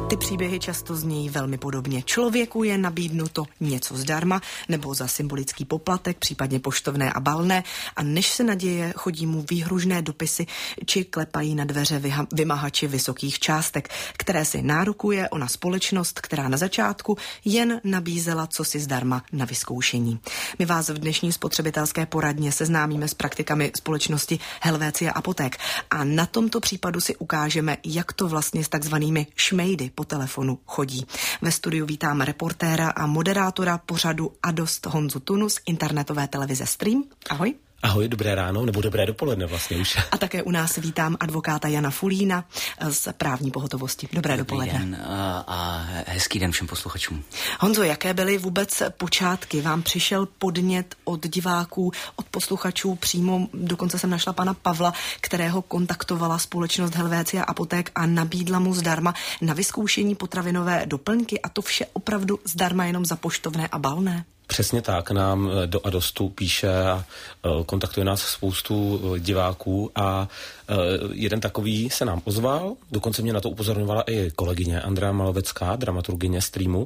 Ty příběhy často znějí velmi podobně. Člověku je nabídnuto něco zdarma nebo za symbolický poplatek, případně poštovné a balné, a než se naděje, chodí mu výhružné dopisy či klepají na dveře vymahači vysokých částek, které si nárokuje ona společnost, která na začátku jen nabízela cosi zdarma na vyzkoušení. My vás v dnešní spotřebitelské poradně seznámíme s praktikami společnosti Helvetia Apotek a na tomto případu si ukážeme, jak to vlastně s takzvanými šmejdy po telefonu chodí. Ve studiu vítám reportéra a moderátora pořadu Adost Honzu Tunu z internetové televize Stream. Ahoj. Ahoj, dobré ráno, nebo dobré dopoledne vlastně už. A také u nás vítám advokáta Jana Fulína z právní pohotovosti. Dobrý dopoledne. Den a hezký den všem posluchačům. Honzo, jaké byly vůbec počátky? Vám přišel podnět od diváků, od posluchačů přímo, dokonce jsem našla pana Pavla, kterého kontaktovala společnost Helvetia Apotek a nabídla mu zdarma na vyzkoušení potravinové doplňky, a to vše opravdu zdarma jenom za poštovné a balné? Přesně tak, nám do Adostu píše a kontaktuje nás spoustu diváků a jeden takový se nám ozval, dokonce mě na to upozorňovala i kolegyně Andrea Malovecká, dramaturgyně Streamu,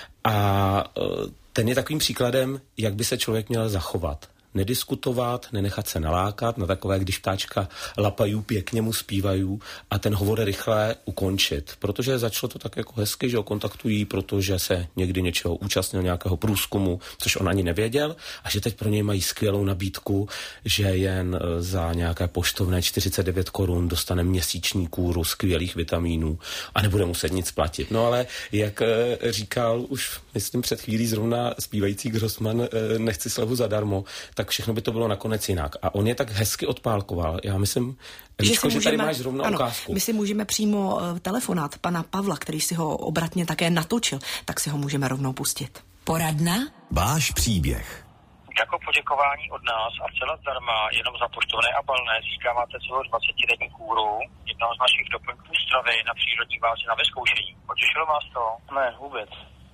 a ten je takovým příkladem, jak by se člověk měl zachovat. Nediskutovat, nenechat se nalákat na takové, když ptáčka lapají, pěkně mu zpívají, a ten hovor rychle ukončit. Protože začalo to tak jako hezky, že ho kontaktují, protože se někdy něčeho účastnil, nějakého průzkumu, což on ani nevěděl, a že teď pro něj mají skvělou nabídku, že jen za nějaké poštovné 49 korun dostane měsíční kůru skvělých vitamínů a nebude muset nic platit. No ale jak říkal už, myslím, před chvílí zrovna zpívající Grossman, nechci slevu zadarmo, tak všechno by to bylo nakonec jinak. A on je tak hezky odpálkoval. Já myslím, že tady máš zrovna ukázku. My si můžeme přímo telefonát pana Pavla, který si ho obratně také natočil, tak si ho můžeme rovnou pustit. Poradna? Váš příběh. Jako poděkování od nás a celá zdarma, jenom za poštovné a balné, získáváte celou 20-denní kůru jednoho z našich doplňků stravy na přírodní bázi na vyzkoušení. Potěšilo vás to? Ne, vůbec.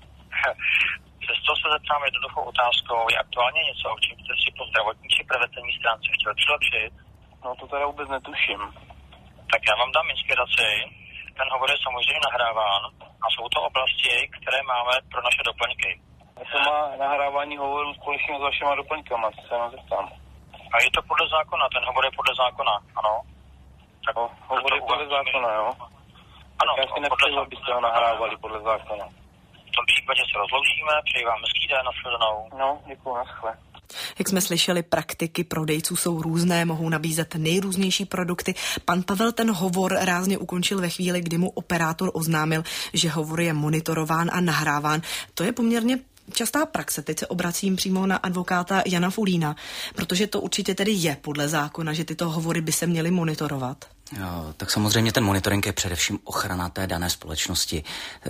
Přesto se zeptám jednoduchou otázkou, je aktuálně něco, o čem jste si po zdravotní či preventivní stránce chtěl přilepšit? No to teda vůbec netuším. Tak já vám dám inspiraci. Ten hovor je samozřejmě nahráván a jsou to oblasti, které máme pro naše doplňky. A to má nahrávání hovorů společně s vašima doplňkama, co se jenom zeptám. A je to podle zákona, ten hovor je podle zákona, ano? Tak no, hovor je podle zákona, jo? Ano. Tak já si nepřeju, abyste ho nahrávali podle zákona. V tom případě se rozloučíme, přeji vám hezký den, nashledanou. No, děkuju, naschle. Jak jsme slyšeli, praktiky prodejců jsou různé, mohou nabízet nejrůznější produkty. Pan Pavel ten hovor rázně ukončil ve chvíli, kdy mu operátor oznámil, že hovor je monitorován a nahráván. To je poměrně častá praxe. Teď se obracím přímo na advokáta Jana Fulína, protože to určitě tedy je podle zákona, že tyto hovory by se měly monitorovat. Jo, tak samozřejmě ten monitoring je především ochrana té dané společnosti.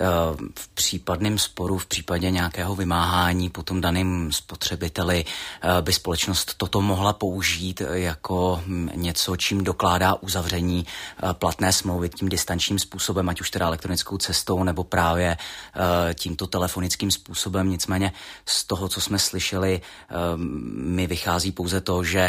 V případném sporu, v případě nějakého vymáhání potom daným spotřebiteli by společnost toto mohla použít jako něco, čím dokládá uzavření platné smlouvy tím distančním způsobem, ať už teda elektronickou cestou nebo právě tímto telefonickým způsobem. Nicméně z toho, co jsme slyšeli, mi vychází pouze to, že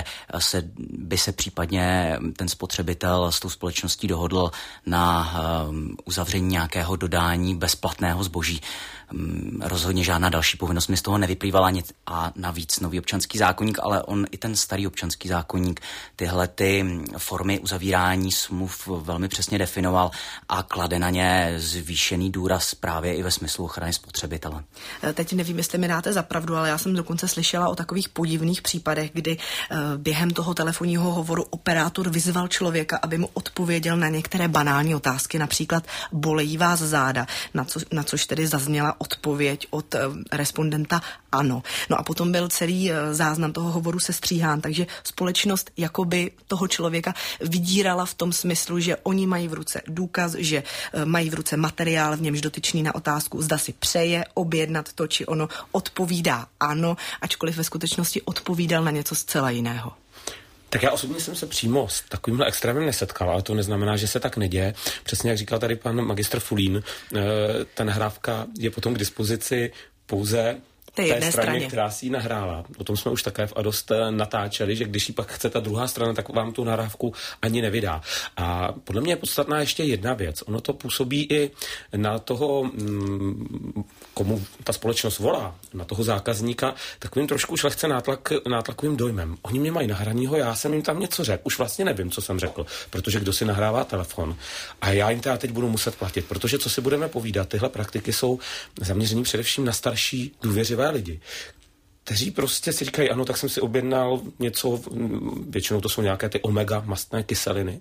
by se případně ten spotřebitel s tou společností dohodl na uzavření nějakého dodání bezplatného zboží. Rozhodně žádná další povinnost mi z toho nevyplývala nic, a navíc nový občanský zákoník, ale on i ten starý občanský zákoník tyhle ty formy uzavírání smluv velmi přesně definoval a klade na ně zvýšený důraz právě i ve smyslu ochrany spotřebitele. Teď nevím, jestli mi dáte za pravdu, ale já jsem dokonce slyšela o takových podivných případech, kdy během toho telefonního hovoru operátor vyzval člověka, aby mu odpověděl na některé banální otázky, například bolejí vás záda, na což tedy zazněla odpověď od respondenta ano. No a potom byl celý záznam toho hovoru sestříhán, takže společnost jakoby toho člověka vydírala v tom smyslu, že oni mají v ruce důkaz, že mají v ruce materiál, v němž dotyčný na otázku, zda si přeje objednat to či ono, odpovídá ano, ačkoliv ve skutečnosti odpovídal na něco zcela jiného. Tak já osobně jsem se přímo s takovýmhle extrémem nesetkal, ale to neznamená, že se tak neděje. Přesně jak říkal tady pan magistr Fulín, ta nahrávka je potom k dispozici pouze jedné straně, která si ji nahrála. O tom jsme už také v Adost natáčeli, že když ji pak chce ta druhá strana, tak vám tu nahrávku ani nevydá. A podle mě je podstatná ještě jedna věc. Ono to působí i na toho, komu ta společnost volá, na toho zákazníka, takovým trošku už lehce nátlakovým dojmem. Oni mě mají nahranýho, já jsem jim tam něco řekl. Už vlastně nevím, co jsem řekl, protože kdo si nahrává telefon. A já jim teda teď budu muset platit, protože co si budeme povídat, tyhle praktiky jsou zaměřený především na starší důvěřivé lidi, kteří prostě si říkají, ano, tak jsem si objednal něco, většinou to jsou nějaké ty omega mastné kyseliny,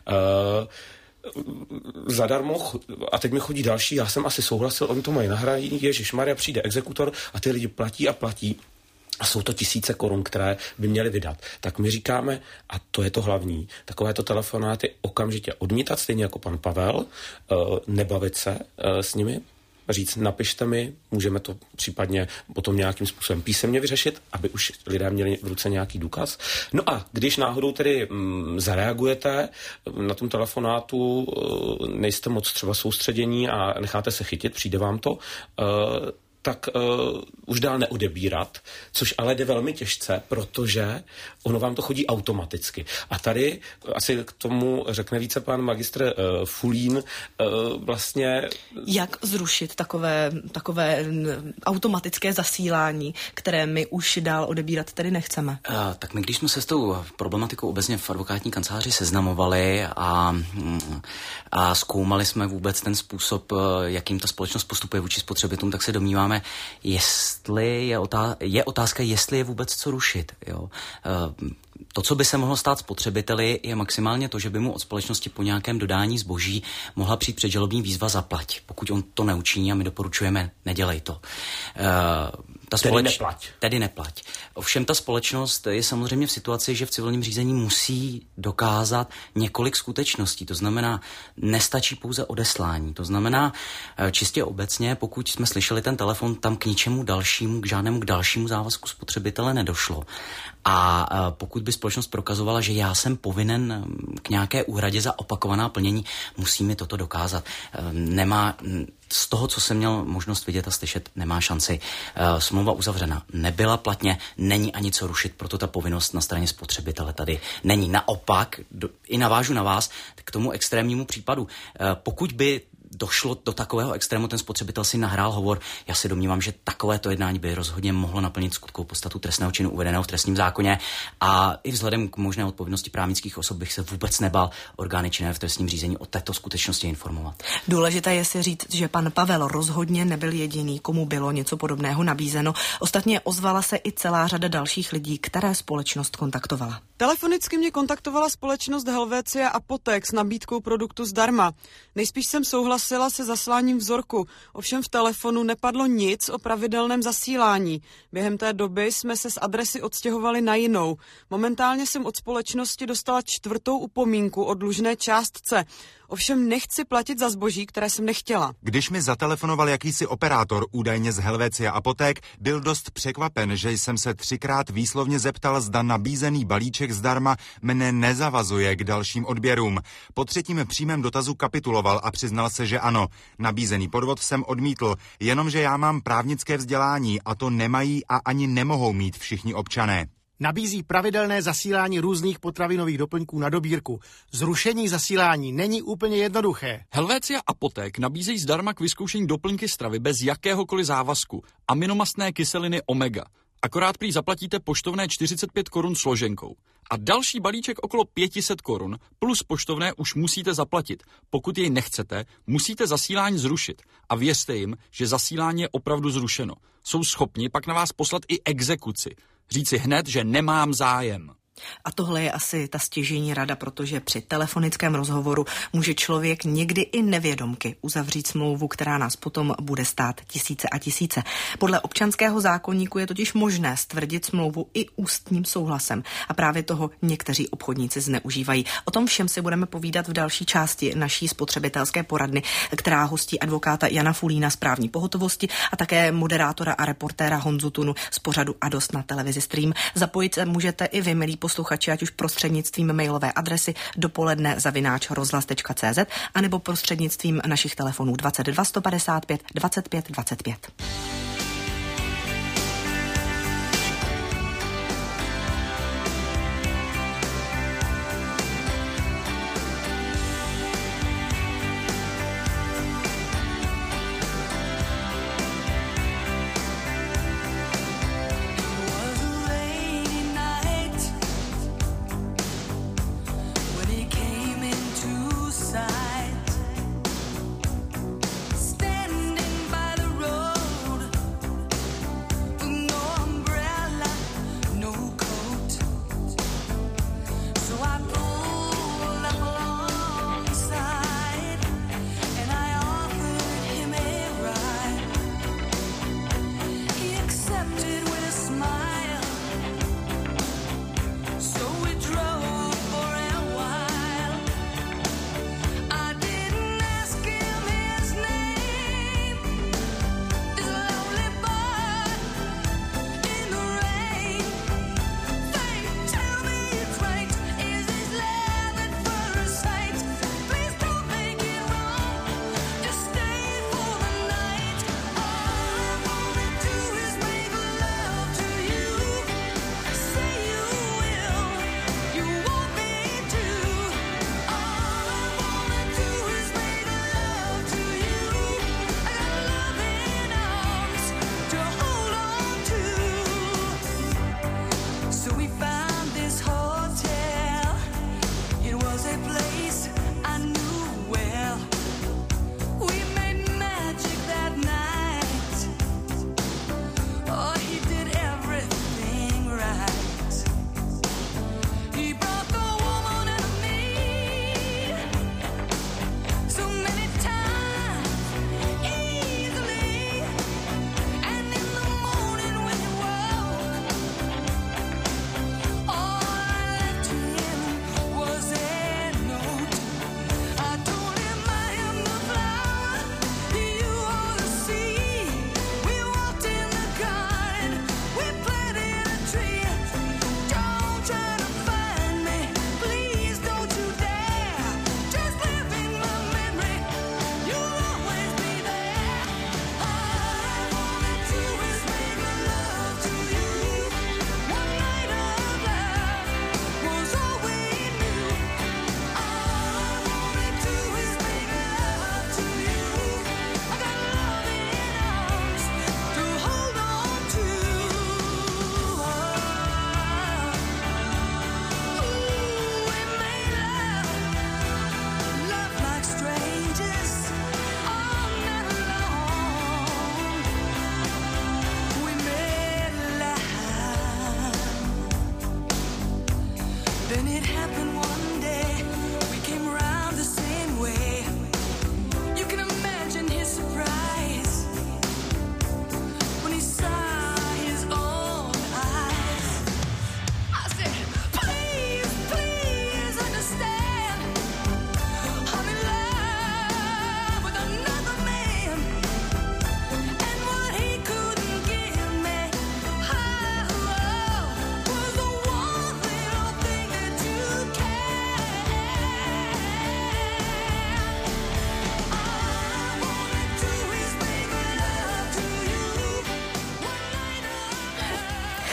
zadarmo, a teď mi chodí další, já jsem asi souhlasil, oni to mají nahrají, ježišmarja, přijde exekutor a ty lidi platí a platí. A jsou to tisíce korun, které by měly vydat. Tak my říkáme, a to je to hlavní, takovéto telefonáty okamžitě odmítat, stejně jako pan Pavel, nebavit se s nimi, říct, napište mi, můžeme to případně potom nějakým způsobem písemně vyřešit, aby už lidé měli v ruce nějaký důkaz. No a když náhodou tedy zareagujete na tom telefonátu, nejste moc třeba soustředění a necháte se chytit, přijde vám to, tak už dál neodebírat, což ale jde velmi těžce, protože ono vám to chodí automaticky. A tady asi k tomu řekne více pan magistr Fulín vlastně... Jak zrušit takové automatické zasílání, které my už dál odebírat tedy nechceme? Tak my, když jsme se s tou problematikou obecně v advokátní kanceláři seznamovali a zkoumali jsme vůbec ten způsob, jakým ta společnost postupuje vůči spotřebitelům, tak se domníváme, jestli je otázka, jestli je vůbec co rušit. Jo. To, co by se mohlo stát spotřebiteli, je maximálně to, že by mu od společnosti po nějakém dodání zboží mohla přijít předžalobní výzva zaplať. Pokud on to neučiní a my doporučujeme, nedělej to. Tedy neplať. Ovšem ta společnost je samozřejmě v situaci, že v civilním řízení musí dokázat několik skutečností. To znamená, nestačí pouze odeslání. To znamená, čistě obecně, pokud jsme slyšeli ten telefon, tam k ničemu dalšímu, k žádnému dalšímu závazku spotřebitele nedošlo. A pokud by společnost prokazovala, že já jsem povinen k nějaké úhradě za opakovaná plnění, musí mi toto dokázat. Z toho, co jsem měl možnost vidět a slyšet, nemá šanci. Smlouva uzavřena nebyla platně, není ani co rušit, proto ta povinnost na straně spotřebitele tady není. Naopak, i navážu na vás k tomu extrémnímu případu. Pokud by došlo do takového extrému, ten spotřebitel si nahrál hovor, já si domnívám, že takovéto jednání by rozhodně mohlo naplnit skutkovou podstatu trestného činu uvedeného v trestním zákoně a i vzhledem k možné odpovědnosti právnických osob bych se vůbec nebal orgány činné v trestním řízení o této skutečnosti informovat. Důležité je si říct, že pan Pavel rozhodně nebyl jediný, komu bylo něco podobného nabízeno. Ostatně ozvala se i celá řada dalších lidí, které společnost kontaktovala. Telefonicky mě kontaktovala společnost Helvetia Apotek s nabídkou produktu zdarma. Nejspíš jsem souhlasila se zasláním vzorku, ovšem v telefonu nepadlo nic o pravidelném zasílání. Během té doby jsme se z adresy odstěhovali na jinou. Momentálně jsem od společnosti dostala 4. upomínku o dlužné částce. Ovšem nechci platit za zboží, které jsem nechtěla. Když mi zatelefonoval jakýsi operátor, údajně z Helvetia Apotek, byl dost překvapen, že jsem se 3krát výslovně zeptal, zda nabízený balíček zdarma mne nezavazuje k dalším odběrům. Po 3. přímém dotazu kapituloval a přiznal se, že ano. Nabízený podvod jsem odmítl, jenomže já mám právnické vzdělání a to nemají a ani nemohou mít všichni občané. Nabízí pravidelné zasílání různých potravinových doplňků na dobírku. Zrušení zasílání není úplně jednoduché. Helvetia Apotek nabízejí zdarma k vyzkoušení doplňky stravy bez jakéhokoliv závazku. Aminomastné kyseliny omega. Akorát prý zaplatíte poštovné 45 korun složenkou. A další balíček okolo 500 korun plus poštovné už musíte zaplatit. Pokud jej nechcete, musíte zasílání zrušit. A věřte jim, že zasílání je opravdu zrušeno. Jsou schopni pak na vás poslat i exekuci. Říci hned, že nemám zájem. A tohle je asi ta stěžejní rada, protože při telefonickém rozhovoru může člověk někdy i nevědomky uzavřít smlouvu, která nás potom bude stát tisíce a tisíce. Podle občanského zákoníku je totiž možné stvrdit smlouvu i ústním souhlasem. A právě toho někteří obchodníci zneužívají. O tom všem si budeme povídat v další části naší spotřebitelské poradny, která hostí advokáta Jana Fulína z právní pohotovosti a také moderátora a reportéra Honzu Tunu z pořadu Adost na televizi Stream. Zapojit se můžete i vy, milí posluchači, ať už prostřednictvím mailové adresy dopoledne@rozhlas.cz anebo prostřednictvím našich telefonů 22 155 25 25.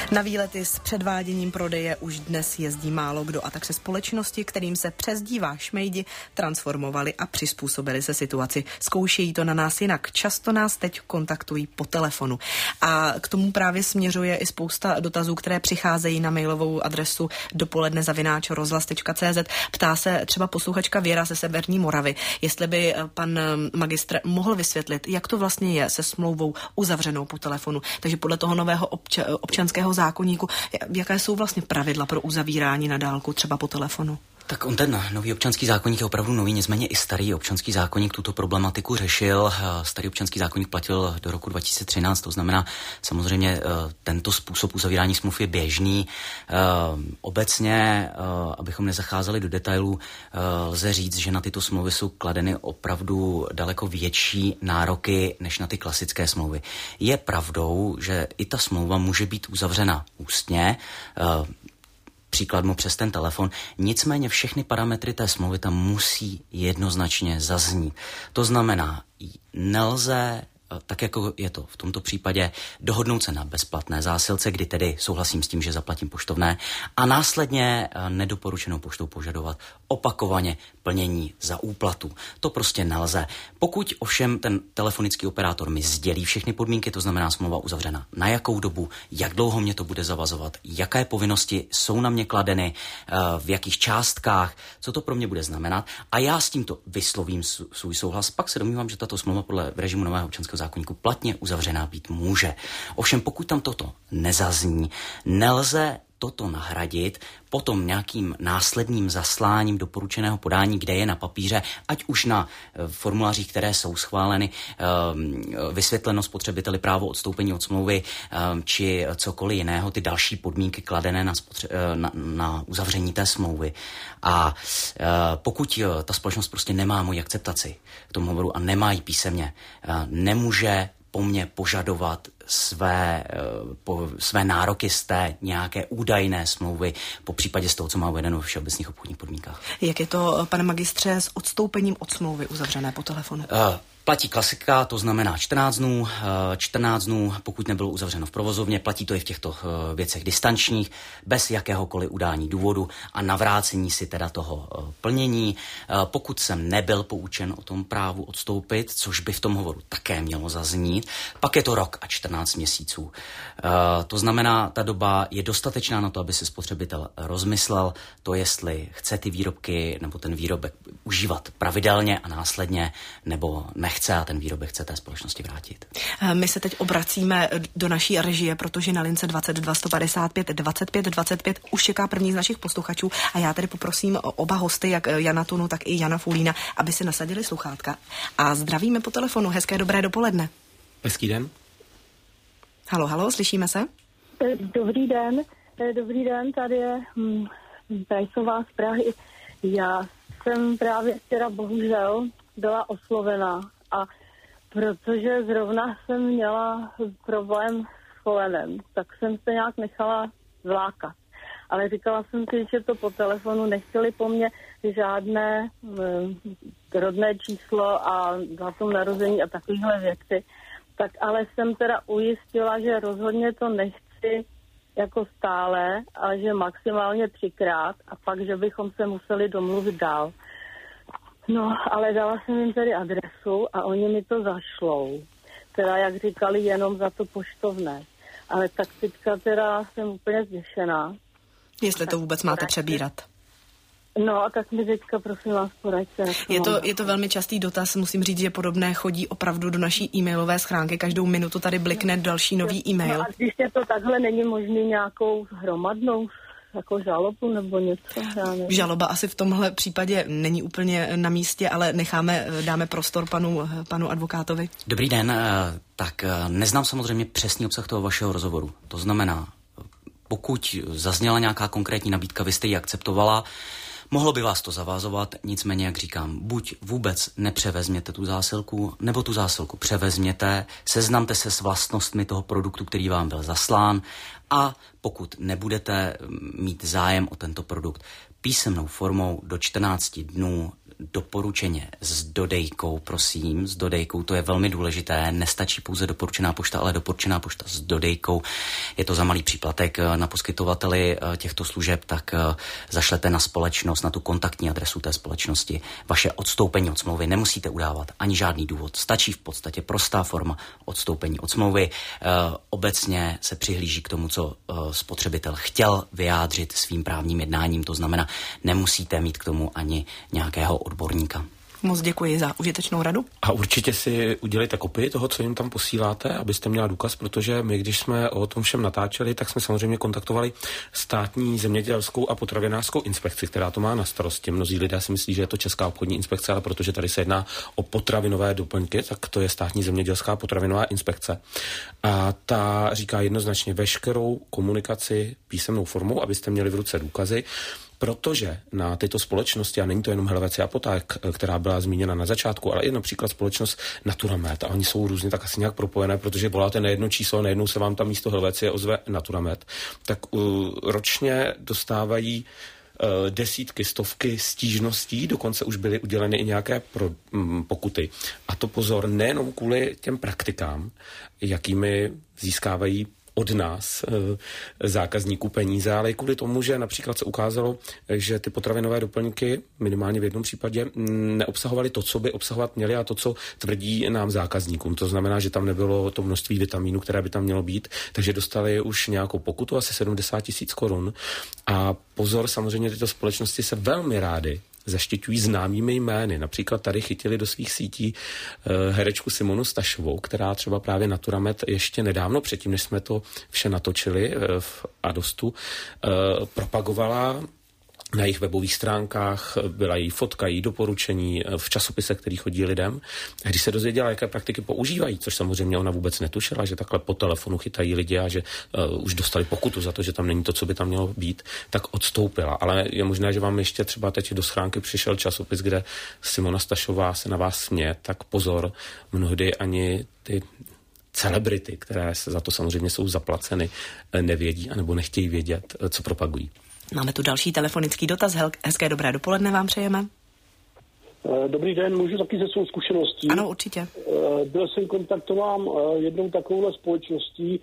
Na výlety s předváděním prodeje už dnes jezdí málo kdo a tak se společnosti, kterým se přezdívá šmejdi, transformovali a přizpůsobili se situaci. Zkoušejí to na nás jinak. Často nás teď kontaktují po telefonu. A k tomu právě směřuje i spousta dotazů, které přicházejí na mailovou adresu dopoledne@rozhlas.cz. Ptá se třeba posluchačka Věra ze Severní Moravy, jestli by pan magistr mohl vysvětlit, jak to vlastně je se smlouvou uzavřenou po telefonu. Takže podle toho nového občanského zákoníku, jaké jsou vlastně pravidla pro uzavírání na dálku třeba po telefonu? Tak on ten nový občanský zákoník je opravdu nový, nicméně i starý občanský zákoník tuto problematiku řešil. Starý občanský zákoník platil do roku 2013, to znamená samozřejmě tento způsob uzavírání smluv je běžný. Obecně, abychom nezacházeli do detailů, lze říct, že na tyto smlouvy jsou kladeny opravdu daleko větší nároky než na ty klasické smlouvy. Je pravdou, že i ta smlouva může být uzavřena ústně, příkladmo přes ten telefon, nicméně všechny parametry té smlouvy tam musí jednoznačně zaznít. To znamená, nelze, tak jako je to v tomto případě, dohodnout se na bezplatné zásilce, kdy tedy souhlasím s tím, že zaplatím poštovné, a následně nedoporučenou poštou požadovat opakovaně plnění za úplatu. To prostě nelze. Pokud ovšem ten telefonický operátor mi sdělí všechny podmínky, to znamená smlouva uzavřena, na jakou dobu, jak dlouho mě to bude zavazovat, jaké povinnosti jsou na mě kladeny, v jakých částkách, co to pro mě bude znamenat, a já s tímto vyslovím svůj souhlas, pak se domnívám, že tato smlouva podle režimu nového občanského zákoníku platně uzavřená být může. Ovšem pokud tam toto nezazní, nelze toto nahradit potom nějakým následným zasláním doporučeného podání, kde je na papíře, ať už na formulářích, které jsou schváleny, vysvětleno spotřebiteli právo odstoupení od smlouvy, či cokoliv jiného, ty další podmínky kladené na uzavření té smlouvy. A pokud ta společnost prostě nemá moji akceptaci k tomu hovoru a nemá ji písemně, nemůže po mně požadovat své nároky z té nějaké údajné smlouvy, po případě z toho, co má uvedeno ve všeobecných obchodních podmínkách. Jak je to, pane magistře, s odstoupením od smlouvy uzavřené po telefonu? Platí klasika, to znamená 14 dnů, pokud nebylo uzavřeno v provozovně, platí to i v těchto věcech distančních, bez jakéhokoliv udání důvodu a navrácení si teda toho plnění. Pokud jsem nebyl poučen o tom právu odstoupit, což by v tom hovoru také mělo zaznít, pak je to rok a 14 měsíců. To znamená, ta doba je dostatečná na to, aby si spotřebitel rozmyslel to, jestli chce ty výrobky nebo ten výrobek užívat pravidelně a následně, nebo nechce a ten výrobek chce té společnosti vrátit. My se teď obracíme do naší režie, protože na lince 22 155 25 25 už čeká první z našich posluchačů a já tedy poprosím oba hosty, jak Jana Tunu, tak i Jana Fulína, aby si nasadili sluchátka. A zdravíme po telefonu. Hezké dobré dopoledne. Hezký den. Halo, slyšíme se? Dobrý den, tady je Pejsová z Prahy. Já jsem právě včera bohužel byla oslovena, a protože zrovna jsem měla problém s kolenem, tak jsem se nějak nechala zlákat. Ale říkala jsem si, že to po telefonu nechtěli po mně žádné rodné číslo a datum narození a takovéhle věci. Tak ale jsem teda ujistila, že rozhodně to nechci jako stále, ale že maximálně 3krát a pak, že bychom se museli domluvit dál. No, ale dala jsem jim tedy adresu a oni mi to zašlou. Teda, jak říkali, jenom za to poštovné. Ale tak teďka teda jsem úplně zděšená. Jestli to vůbec máte přebírat. No a tak mi teďka prosím vás poraďte. Je to velmi častý dotaz, musím říct, že podobné chodí opravdu do naší e-mailové schránky. Každou minutu tady blikne další nový e-mail. No a když je to takhle, není možný nějakou hromadnou jako žalobu nebo něco? Žaloba asi v tomhle případě není úplně na místě, ale dáme prostor panu advokátovi. Dobrý den, tak neznám samozřejmě přesný obsah toho vašeho rozhovoru. To znamená, pokud zazněla nějaká konkrétní nabídka, vy jste ji akceptovala, mohlo by vás to zavázovat, nicméně, jak říkám, buď vůbec nepřevezměte tu zásilku, nebo tu zásilku převezměte, seznamte se s vlastnostmi toho produktu, který vám byl zaslán, a pokud nebudete mít zájem o tento produkt, písemnou formou do 14 dnů doporučeně s dodejkou, prosím, s dodejkou, to je velmi důležité, nestačí pouze doporučená pošta, ale doporučená pošta s dodejkou. Je to za malý příplatek na poskytovateli těchto služeb, tak zašlete na společnost, na tu kontaktní adresu té společnosti vaše odstoupení od smlouvy. Nemusíte udávat ani žádný důvod. Stačí v podstatě prostá forma odstoupení od smlouvy. Obecně se přihlíží k tomu, co spotřebitel chtěl vyjádřit svým právním jednáním, to znamená, nemusíte mít k tomu ani nějakého odborníka. Moc děkuji za užitečnou radu. A určitě si udělejte kopii toho, co jim tam posíláte, abyste měla důkaz, protože my, když jsme o tom všem natáčeli, tak jsme samozřejmě kontaktovali státní zemědělskou a potravinářskou inspekci, která to má na starosti. Mnozí lidé si myslí, že je to Česká obchodní inspekce, ale protože tady se jedná o potravinové doplňky, tak to je státní zemědělská potravinová inspekce. A ta říká jednoznačně veškerou komunikaci písemnou formou, abyste měli v ruce důkazy. Protože na tyto společnosti, a není to jenom Helvetia Apotek, která byla zmíněna na začátku, ale i například společnost Naturamed, a oni jsou různě tak asi nějak propojené, protože voláte na jedno číslo, najednou se vám tam místo Helvetie ozve Naturamed, tak ročně dostávají desítky, stovky stížností, dokonce už byly uděleny i nějaké pokuty. A to pozor, nejenom kvůli těm praktikám, jakými získávají od nás zákazníků peníze, ale i kvůli tomu, že například se ukázalo, že ty potravinové doplňky minimálně v jednom případě neobsahovaly to, co by obsahovat měly a to, co tvrdí nám zákazníkům. To znamená, že tam nebylo to množství vitamínů, které by tam mělo být, takže dostali už nějakou pokutu, asi 70 000 korun. A pozor, samozřejmě tyto společnosti se velmi rády zaštiťují známými jmény. Například tady chytili do svých sítí herečku Simonu Stašovou, která třeba právě Naturamed ještě nedávno, předtím, než jsme to vše natočili v Adostu, propagovala na jejich webových stránkách, byla její fotka, její doporučení v časopise, který chodí lidem. A když se dozvěděla, jaké praktiky používají, což samozřejmě ona vůbec netušila, že takhle po telefonu chytají lidi a že už dostali pokutu za to, že tam není to, co by tam mělo být, tak odstoupila. Ale je možné, že vám ještě třeba teď do schránky přišel časopis, kde Simona Stašová se na vás směje, tak pozor, mnohdy ani ty celebrity, které se za to samozřejmě jsou zaplaceny, nevědí anebo nechtějí vědět, co propagují. Máme tu další telefonický dotaz. Hezké dobré dopoledne vám přejeme. Dobrý den, můžu taky ze svou zkušeností. Ano, určitě. Byl jsem kontaktován jednou takovou společností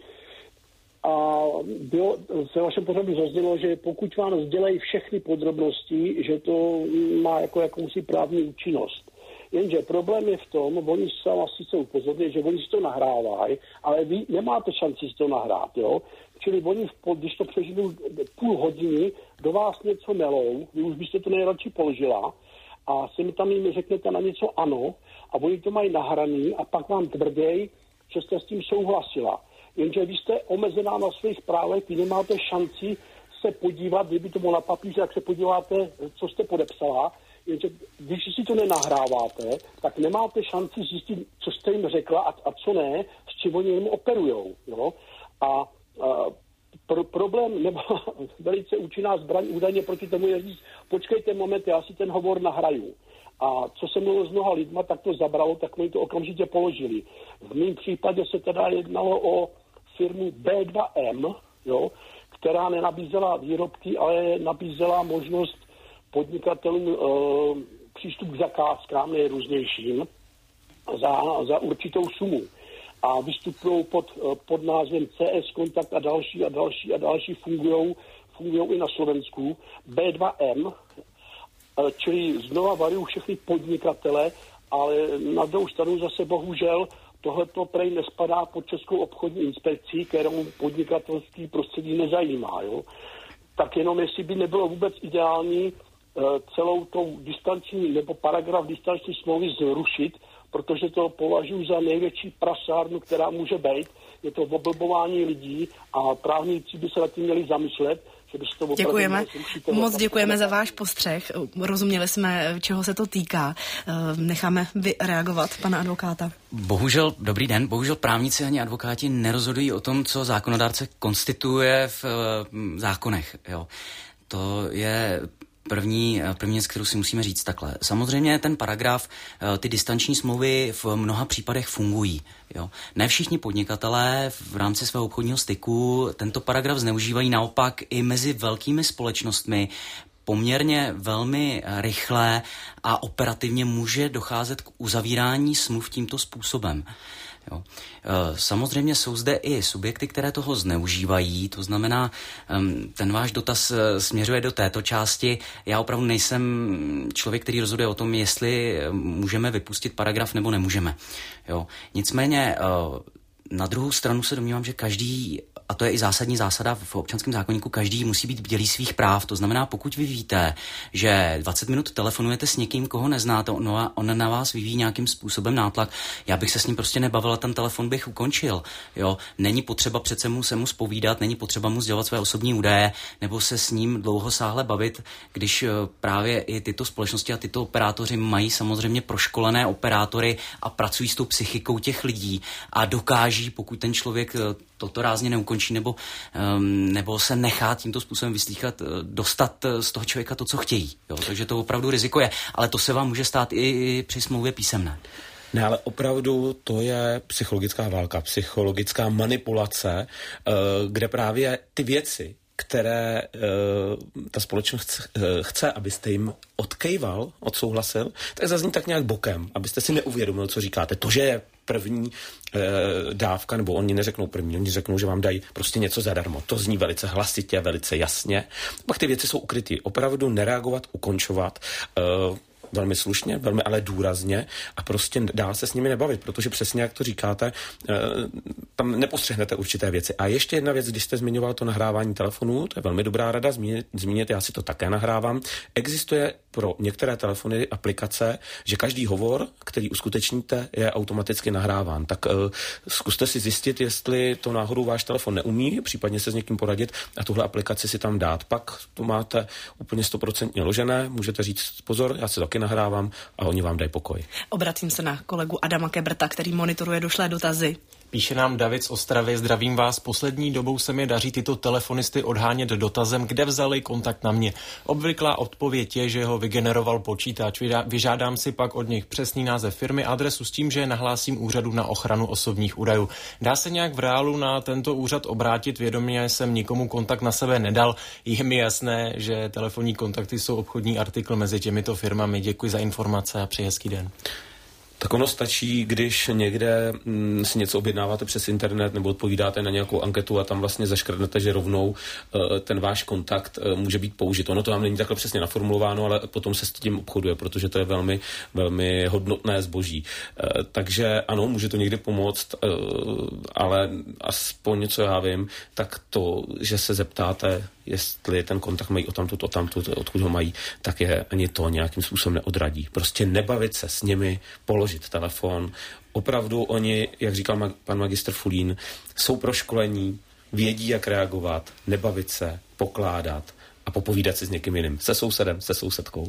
a se vašem pořadu zaznělo, že pokud vám sdělají všechny podrobnosti, že to má jako jakousi právní účinnost. Jenže problém je v tom, oni se vás sice upozorní, že oni si to nahrávají, ale vy nemáte šanci si to nahrát, jo? Čili oni, když to přežiju půl hodiny, do vás něco melou, vy už byste to nejradši položila a si mi tam jim řeknete na něco ano a oni to mají nahraný a pak vám tvrděj, že jste s tím souhlasila. Jenže vy jste omezená na svých právech, vy nemáte šanci se podívat, kdyby to bylo na papíře, jak se podíváte, co jste podepsala, jenže když si to nenahráváte, tak nemáte šanci zjistit, co jste jim řekla a co ne, s čím oni jim operujou. Jo? A problém, nebo velice účinná zbraň údajně proti tomu je říct, počkejte moment, já si ten hovor nahraju. A co se mluvilo s mnoha lidma, tak to zabralo, tak mi to okamžitě položili. V mém případě se teda jednalo o firmu B2M, jo, která nenabízela výrobky, ale nabízela možnost podnikatelům přístup k zakázkám nejrůznějším za určitou sumu. A vystupují pod názvem CS Kontakt a další fungují i na Slovensku. B2M, čili znova varují všechny podnikatele, ale na druhou stranu zase bohužel tohleto prej nespadá pod Českou obchodní inspekci, kterou podnikatelský prostředí nezajímá. Jo? Tak jenom jestli by nebylo vůbec ideální celou tou distanční nebo paragraf distanční smlouvy zrušit, protože to považuji za největší prasárnu, která může být. Je to oblbování lidí a právníci by se nad tím měli zamyslet, že by se to děkujeme. Moc děkujeme za váš postřeh. Rozuměli jsme, čeho se to týká. Necháme reagovat pana advokáta. Bohužel, dobrý den, bohužel právníci ani advokáti nerozhodují o tom, co zákonodárce konstituje v zákonech. Jo. To je První věc, kterou si musíme říct takhle. Samozřejmě ten paragraf, ty distanční smlouvy v mnoha případech fungují. Jo. Ne všichni podnikatelé v rámci svého obchodního styku tento paragraf zneužívají, naopak i mezi velkými společnostmi poměrně velmi rychle a operativně může docházet k uzavírání smluv tímto způsobem. Jo. Samozřejmě jsou zde i subjekty, které toho zneužívají, to znamená, ten váš dotaz směřuje do této části. Já opravdu nejsem člověk, který rozhoduje o tom, jestli můžeme vypustit paragraf nebo nemůžeme. Jo. Nicméně na druhou stranu se domnívám, že každý, a to je i zásadní zásada v občanském zákoníku, každý musí být bdělý svých práv. To znamená, pokud vy víte, že 20 minut telefonujete s někým, koho neznáte, on na vás vyvíjí nějakým způsobem nátlak, já bych se s ním prostě nebavil a ten telefon bych ukončil. Jo? Není potřeba přece se mu zpovídat, není potřeba mu sdělovat své osobní údaje, nebo se s ním dlouhosáhle bavit, když právě i tyto společnosti a tyto operátoři mají samozřejmě proškolené operátory a pracují s tou psychikou těch lidí a dokáží, pokud ten člověk toto rázně neukončí nebo se nechá tímto způsobem vyslýchat, dostat z toho člověka to, co chtějí. Jo? Takže to opravdu riziko je. Ale to se vám může stát i při smlouvě písemné. Ne, ale opravdu to je psychologická válka, psychologická manipulace, kde právě ty věci, které ta společnost chce, abyste jim odsouhlasil, tak zazní tak nějak bokem, abyste si neuvědomil, co říkáte. To, že je první dávka, nebo oni neřeknou první, oni řeknou, že vám dají prostě něco zadarmo. To zní velice hlasitě, velice jasně. Pak ty věci jsou ukrytý. Opravdu nereagovat, ukončovat, velmi slušně, velmi ale důrazně a prostě dál se s nimi nebavit, protože přesně jak to říkáte, tam nepostřehnete určité věci. A ještě jedna věc, když jste zmiňoval to nahrávání telefonů, to je velmi dobrá rada zmínit, já si to také nahrávám. Existuje pro některé telefony aplikace, že každý hovor, který uskutečníte, je automaticky nahráván. Tak zkuste si zjistit, jestli to náhodou váš telefon neumí, případně se s někým poradit a tuhle aplikaci si tam dát. Pak to máte úplně 100% ložené, můžete říct pozor, já si taky nahrávám a oni vám dají pokoj. Obracím se na kolegu Adama Kebrta, který monitoruje došlé dotazy. Píše nám David z Ostravy, zdravím vás, poslední dobou se mi daří tyto telefonisty odhánět dotazem, kde vzali kontakt na mě. Obvyklá odpověď je, že ho vygeneroval počítač. Vyžádám si pak od nich přesný název firmy, adresu s tím, že je nahlásím úřadu na ochranu osobních údajů. Dá se nějak v reálu na tento úřad obrátit? Vědomě jsem nikomu kontakt na sebe nedal. Je mi jasné, že telefonní kontakty jsou obchodní artikl mezi těmito firmami. Děkuji za informace a přeji hezký den. Tak ono stačí, když někde si něco objednáváte přes internet nebo odpovídáte na nějakou anketu a tam vlastně zaškrtnete, že rovnou ten váš kontakt může být použit. Ono to vám není takhle přesně naformulováno, ale potom se s tím obchoduje, protože to je velmi, velmi hodnotné zboží. Takže ano, může to někdy pomoct, ale aspoň co já vím, tak to, že se zeptáte, jestli ten kontakt mají odtamtud, odkud ho mají, tak je ani to nějakým způsobem neodradí. Prostě nebavit se s nimi, položit telefon. Opravdu oni, jak říkal pan magistr Fulín, jsou proškolení, vědí, jak reagovat, nebavit se, pokládat a popovídat si s někým jiným. Se sousedem, se sousedkou.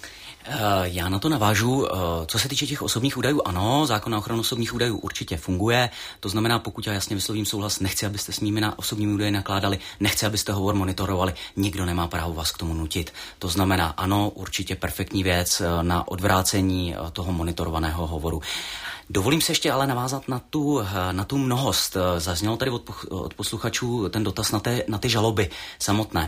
Já na to navážu. Co se týče těch osobních údajů, ano, zákon na ochranu osobních údajů určitě funguje. To znamená, pokud já jasně vyslovím souhlas, nechci, abyste s nimi na osobními údaji nakládali, nechci, abyste hovor monitorovali, nikdo nemá právo vás k tomu nutit. To znamená, ano, určitě perfektní věc na odvrácení toho monitorovaného hovoru. Dovolím se ještě ale navázat na tu mnohost. Zaznělo tady od posluchačů ten dotaz na ty žaloby samotné.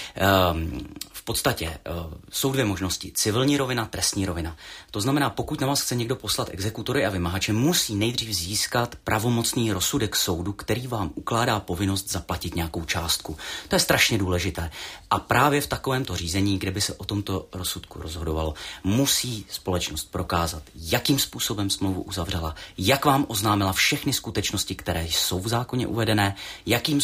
V podstatě jsou dvě možnosti. Civilní rovina, trestní rovina. To znamená, pokud na vás chce někdo poslat exekutory a vymahače, musí nejdřív získat pravomocný rozsudek soudu, který vám ukládá povinnost zaplatit nějakou částku. To je strašně důležité. A právě v takovémto řízení, kde by se o tomto rozsudku rozhodovalo, musí společnost prokázat, jakým způsobem smlouvu uzavřela, jak vám oznámila všechny skutečnosti, které jsou v zákoně uvedené, jakým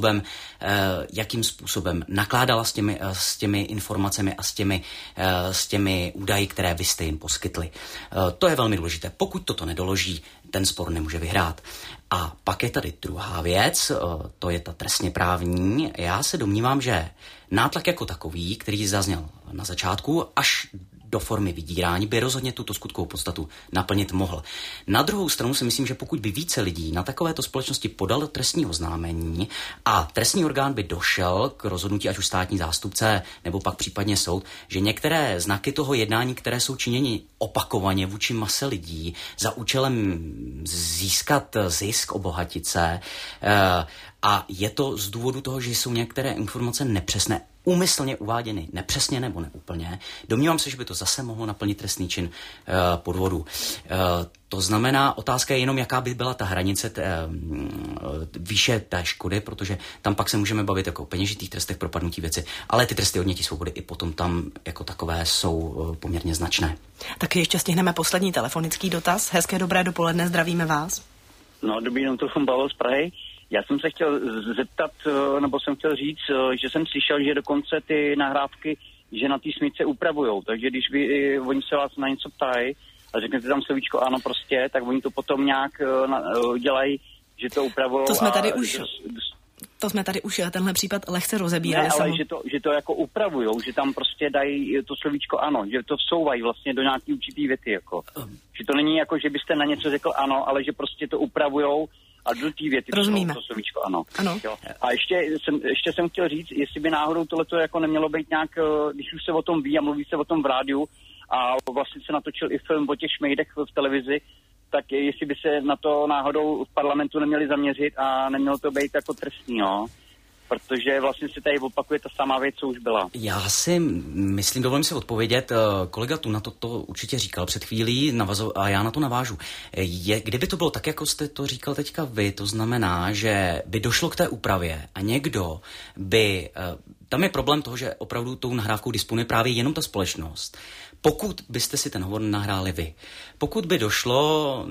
způsobem nakládala s těmi informacemi a s těmi údaji, které vy jste jim poskytli. To je velmi důležité. Pokud toto nedoloží, ten spor nemůže vyhrát. A pak je tady druhá věc, to je ta trestně právní. Já se domnívám, že nátlak jako takový, který zazněl na začátku, až do formy vydírání, by rozhodně tuto skutkovou podstatu naplnit mohl. Na druhou stranu si myslím, že pokud by více lidí na takovéto společnosti podalo trestní oznámení a trestní orgán by došel k rozhodnutí, ať už státní zástupce nebo pak případně soud, že některé znaky toho jednání, které jsou činěny opakovaně vůči mase lidí za účelem získat zisk, obohatit se, a je to z důvodu toho, že jsou některé informace nepřesné, úmyslně uváděny nepřesně nebo neúplně, domnívám se, že by to zase mohlo naplnit trestný čin podvodu. To znamená, otázka je jenom, jaká by byla ta hranice výše té škody, protože tam pak se můžeme bavit jako o peněžitých trestech, propadnutí věci, ale ty tresty odnětí svobody i potom tam jako takové jsou poměrně značné. Tak ještě stihneme poslední telefonický dotaz. Hezké dobré dopoledne, zdravíme vás. No, dobrý den, to jsem Pavel z Prahy. Já jsem se chtěl zeptat, nebo jsem chtěl říct, že jsem slyšel, že dokonce ty nahrávky, že na té smyčce upravujou, takže když oni se vás na něco ptají a řeknete tam slovíčko ano prostě, tak oni to potom nějak dělají, že to upravují. To jsme tady už tenhle případ lehce rozebírali. Ne, ale že to jako upravujou, že tam prostě dají to slovíčko ano, že to vsouvají vlastně do nějaký určitý věty, jako. Že to není jako, že byste na něco řekl ano, ale že prostě to upravujou a do té věty to slovíčko ano. Jo. A ještě jsem chtěl říct, jestli by náhodou tohleto jako nemělo být nějak, když už se o tom ví a mluví se o tom v rádiu a vlastně se natočil i film o těch šmejdech v televizi, tak jestli by se na to náhodou v parlamentu neměli zaměřit a nemělo to být jako trestný, jo? Protože vlastně se tady opakuje ta samá věc, co už byla. Já si myslím, dovolím si odpovědět, kolega tu na to určitě říkal před chvílí a já na to navážu. Kdyby to bylo tak, jako jste to říkal teďka vy, to znamená, že by došlo k té úpravě a někdo by... Tam je problém toho, že opravdu tou nahrávkou disponuje právě jenom ta společnost. Pokud byste si ten hovor nahráli vy, pokud by došlo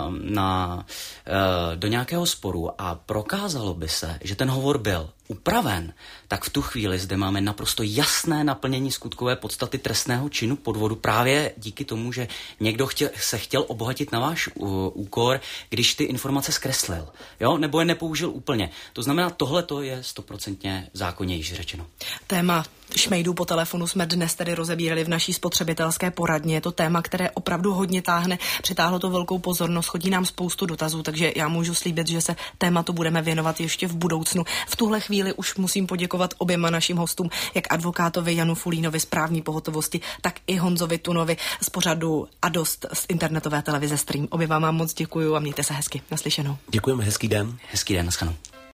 do nějakého sporu a prokázalo by se, že ten hovor byl upraven, tak v tu chvíli zde máme naprosto jasné naplnění skutkové podstaty trestného činu podvodu právě díky tomu, že někdo se chtěl obohatit na váš úkor, když ty informace zkreslil, jo? Nebo je nepoužil úplně. To znamená, tohle to je 100% v zákoně již řečeno. Téma šmejdů po telefonu jsme dnes tedy rozebírali v naší spotřebitelské poradně. Je to téma, které opravdu hodně táhne. Přitáhlo to velkou pozornost, chodí nám spoustu dotazů, takže já můžu slíbit, že se tématu budeme věnovat ještě v budoucnu. V tuhle chvíli už musím poděkovat oběma našim hostům, jak advokátovi Janu Fulínovi z právní pohotovosti, tak i Honzovi Tunovi z pořadu A dost z internetové televize Stream. Oběma vám moc děkuju a mějte se hezky. Naslyšenou. Děkujeme, hezký den. Hezký den, naschledanou.